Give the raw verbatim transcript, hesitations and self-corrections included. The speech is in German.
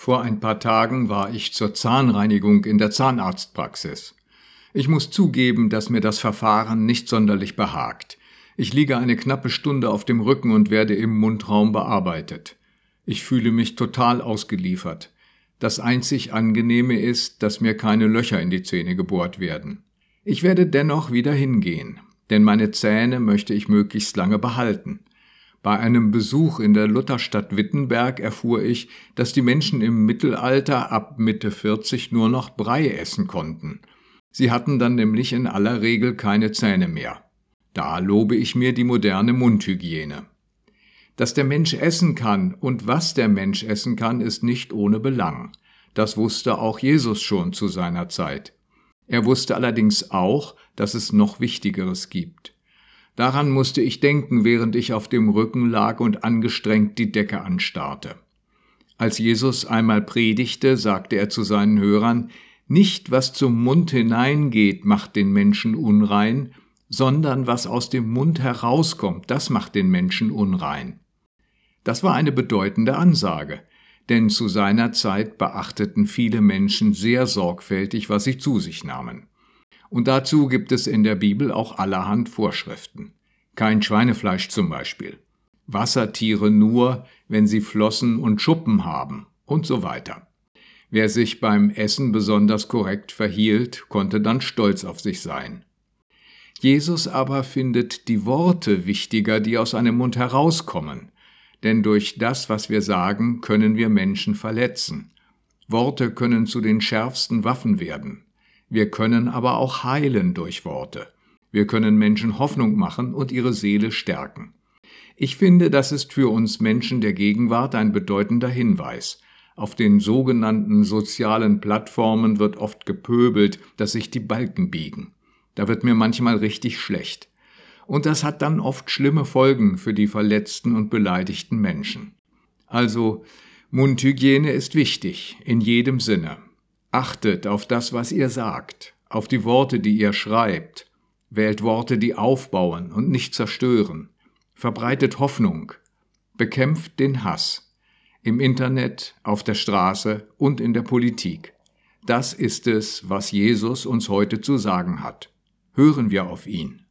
Vor ein paar Tagen war ich zur Zahnreinigung in der Zahnarztpraxis. Ich muss zugeben, dass mir das Verfahren nicht sonderlich behagt. Ich liege eine knappe Stunde auf dem Rücken und werde im Mundraum bearbeitet. Ich fühle mich total ausgeliefert. Das einzig Angenehme ist, dass mir keine Löcher in die Zähne gebohrt werden. Ich werde dennoch wieder hingehen, denn meine Zähne möchte ich möglichst lange behalten. Bei einem Besuch in der Lutherstadt Wittenberg erfuhr ich, dass die Menschen im Mittelalter ab Mitte vierzig nur noch Brei essen konnten. Sie hatten dann nämlich in aller Regel keine Zähne mehr. Da lobe ich mir die moderne Mundhygiene. Dass der Mensch essen kann und was der Mensch essen kann, ist nicht ohne Belang. Das wusste auch Jesus schon zu seiner Zeit. Er wusste allerdings auch, dass es noch Wichtigeres gibt. Daran musste ich denken, während ich auf dem Rücken lag und angestrengt die Decke anstarrte. Als Jesus einmal predigte, sagte er zu seinen Hörern: Nicht, was zum Mund hineingeht, macht den Menschen unrein, sondern was aus dem Mund herauskommt, das macht den Menschen unrein. Das war eine bedeutende Ansage, denn zu seiner Zeit beachteten viele Menschen sehr sorgfältig, was sie zu sich nahmen. Und dazu gibt es in der Bibel auch allerhand Vorschriften. Kein Schweinefleisch zum Beispiel. Wassertiere nur, wenn sie Flossen und Schuppen haben und so weiter. Wer sich beim Essen besonders korrekt verhielt, konnte dann stolz auf sich sein. Jesus aber findet die Worte wichtiger, die aus einem Mund herauskommen. Denn durch das, was wir sagen, können wir Menschen verletzen. Worte können zu den schärfsten Waffen werden. Wir können aber auch heilen durch Worte. Wir können Menschen Hoffnung machen und ihre Seele stärken. Ich finde, das ist für uns Menschen der Gegenwart ein bedeutender Hinweis. Auf den sogenannten sozialen Plattformen wird oft gepöbelt, dass sich die Balken biegen. Da wird mir manchmal richtig schlecht. Und das hat dann oft schlimme Folgen für die verletzten und beleidigten Menschen. Also, Mundhygiene ist wichtig, in jedem Sinne. Achtet auf das, was ihr sagt, auf die Worte, die ihr schreibt. Wählt Worte, die aufbauen und nicht zerstören. Verbreitet Hoffnung. Bekämpft den Hass. Im Internet, auf der Straße und in der Politik. Das ist es, was Jesus uns heute zu sagen hat. Hören wir auf ihn.